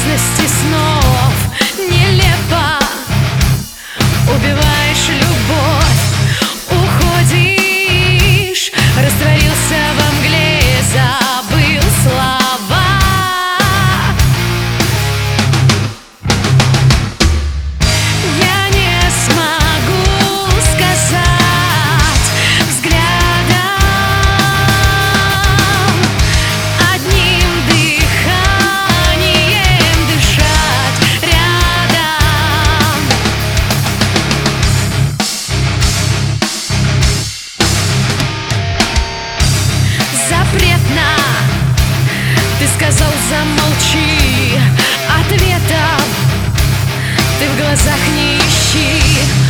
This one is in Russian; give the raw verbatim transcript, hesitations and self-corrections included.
мерзости снов нелепо убиваешь любовь, уходишь, растворился во мгле, забыл слова. Я не смогу сказать взглядом, одним дыханием дышать рядом. Запретно, ты сказал замолчи, ответов ты в глазах не ищи.